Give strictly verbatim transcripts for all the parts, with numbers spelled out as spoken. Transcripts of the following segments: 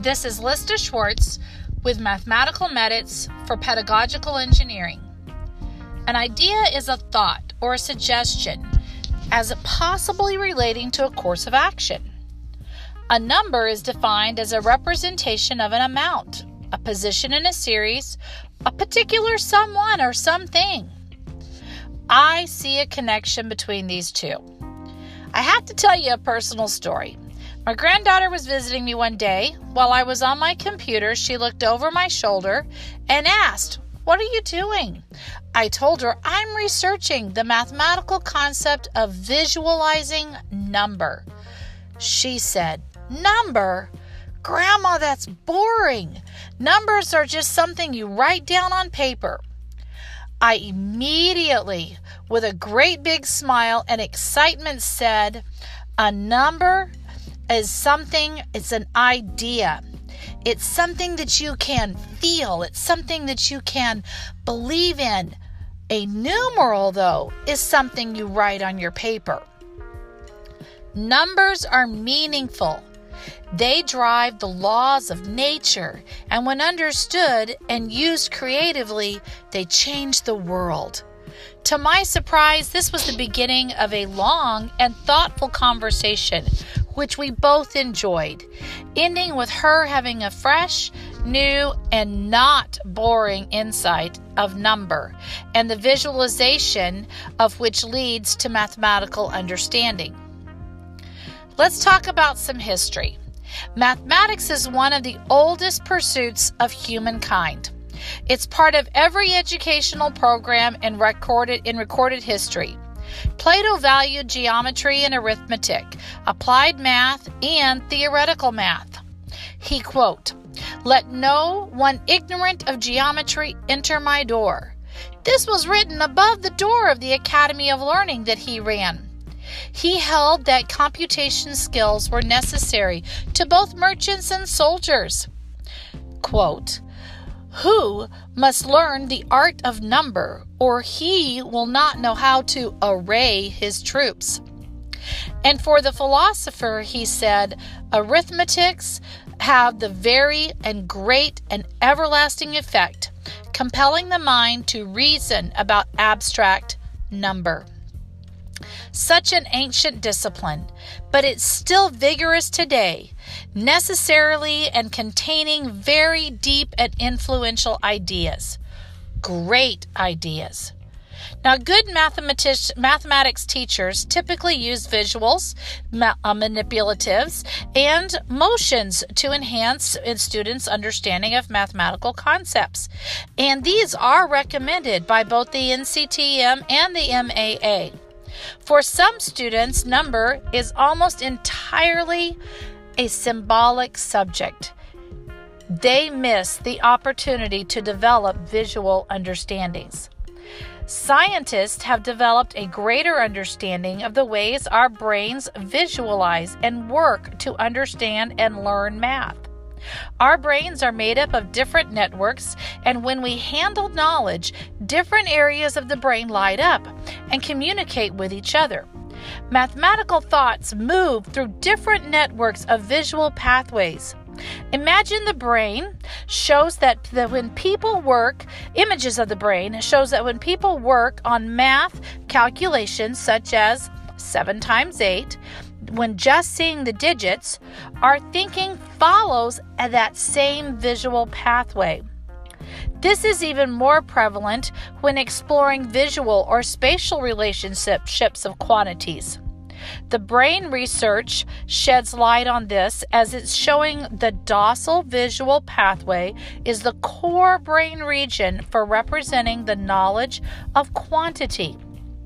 This is Lista Schwartz with Mathematical Methods for Pedagogical Engineering. An idea is a thought or a suggestion as possibly relating to a course of action. A number is defined as a representation of an amount, a position in a series, a particular someone or something. I see a connection between these two. I have to tell you a personal story. My granddaughter was visiting me one day. While I was on my computer, she looked over my shoulder and asked, "What are you doing?" I told her I'm researching the mathematical concept of visualizing number. She said, "Number? Grandma, that's boring. Numbers are just something you write down on paper." I immediately, with a great big smile and excitement, said, "A number is something, it's an idea. It's something that you can feel. It's something that you can believe in. A numeral, though, is something you write on your paper." Numbers are meaningful. They drive the laws of nature, and when understood and used creatively, they change the world. To my surprise, this was the beginning of a long and thoughtful conversation, which we both enjoyed, ending with her having a fresh, new, and not boring insight of number, and the visualization of which leads to mathematical understanding. Let's talk about some history. Mathematics is one of the oldest pursuits of humankind. It's part of every educational program in recorded, in recorded history. Plato valued geometry and arithmetic, applied math, and theoretical math. He quote, "Let no one ignorant of geometry enter my door." This was written above the door of the Academy of Learning that he ran. He held that computation skills were necessary to both merchants and soldiers. Quote, "Who must learn the art of number, or he will not know how to array his troops." And for the philosopher, he said, "Arithmetics have the very and great and everlasting effect, compelling the mind to reason about abstract number." Such an ancient discipline, but it's still vigorous today, necessarily and containing very deep and influential ideas. Great ideas. Now, good mathematic- mathematics teachers typically use visuals, ma- uh, manipulatives, and motions to enhance a students' understanding of mathematical concepts. And these are recommended by both the N C T M and the M A A. For some students, number is almost entirely a symbolic subject. They miss the opportunity to develop visual understandings. Scientists have developed a greater understanding of the ways our brains visualize and work to understand and learn math. Our brains are made up of different networks, and when we handle knowledge, different areas of the brain light up and communicate with each other. Mathematical thoughts move through different networks of visual pathways. Imagine the brain shows that, that when people work, images of the brain shows that when people work on math calculations such as seven times eight, when just seeing the digits, our thinking follows that same visual pathway. This is even more prevalent when exploring visual or spatial relationships of quantities. The brain research sheds light on this, as it's showing the dorsal visual pathway is the core brain region for representing the knowledge of quantity.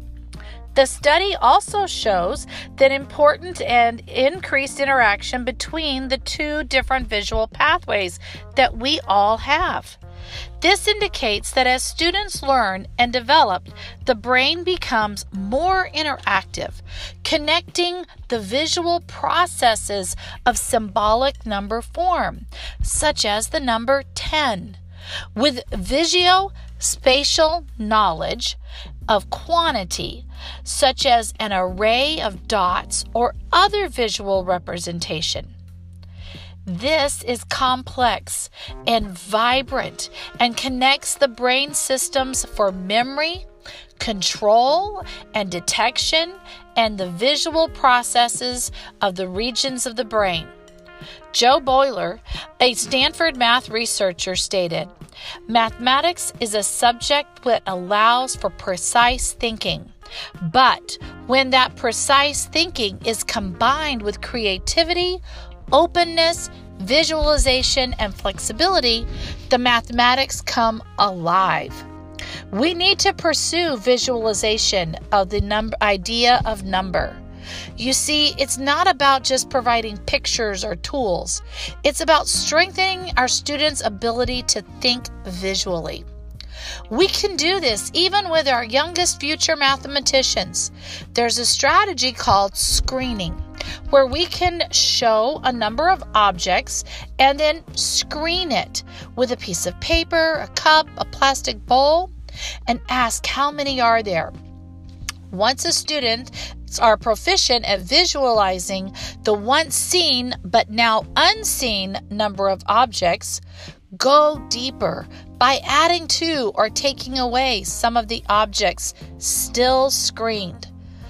The study also shows that important and increased interaction between the two different visual pathways that we all have. This indicates that as students learn and develop, the brain becomes more interactive, connecting the visual processes of symbolic number form, such as the number ten, with visuo-spatial knowledge of quantity, such as an array of dots or other visual representation. This is complex and vibrant and connects the brain systems for memory, control, and detection, and the visual processes of the regions of the brain. Joe Boiler, a Stanford math researcher, stated, "Mathematics is a subject that allows for precise thinking. But when that precise thinking is combined with creativity, openness, visualization, and flexibility, the mathematics come alive." We need to pursue visualization of the number idea of number. You see, it's not about just providing pictures or tools. It's about strengthening our students' ability to think visually. We can do this even with our youngest future mathematicians. There's a strategy called screening, where we can show a number of objects and then screen it with a piece of paper, a cup, a plastic bowl, and ask how many are there. Once a student are proficient at visualizing the once seen but now unseen number of objects, go deeper by adding to or taking away some of the objects still screened.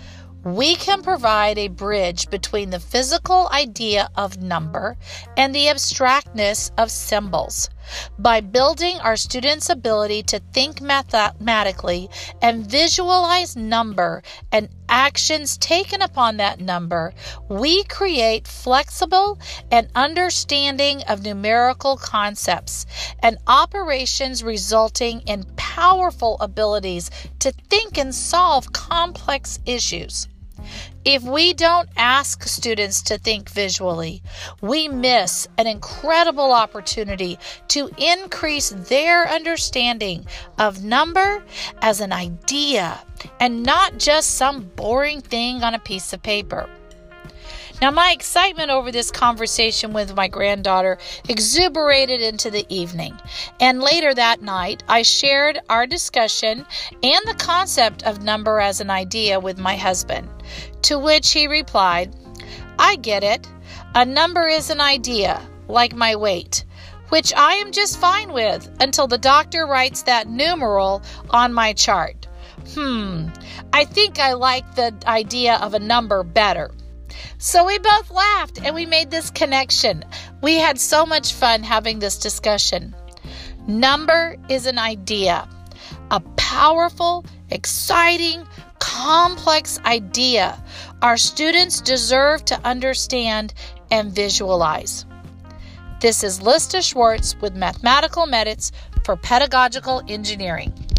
We can provide a bridge between the physical idea of number and the abstractness of symbols by building our students' ability to think mathematically and visualize number and actions taken upon that number. We create flexible and understanding of numerical concepts and operations, resulting in powerful abilities to think and solve complex issues. If we don't ask students to think visually, we miss an incredible opportunity to increase their understanding of number as an idea and not just some boring thing on a piece of paper. Now, my excitement over this conversation with my granddaughter exuberated into the evening, and later that night, I shared our discussion and the concept of number as an idea with my husband, to which he replied, "I get it. A number is an idea, like my weight, which I am just fine with until the doctor writes that numeral on my chart. Hmm, I think I like the idea of a number better." So we both laughed and we made this connection. We had so much fun having this discussion. Number is an idea, a powerful, exciting, complex idea our students deserve to understand and visualize. This is Lista Schwartz with Mathematical Medits for Pedagogical Engineering.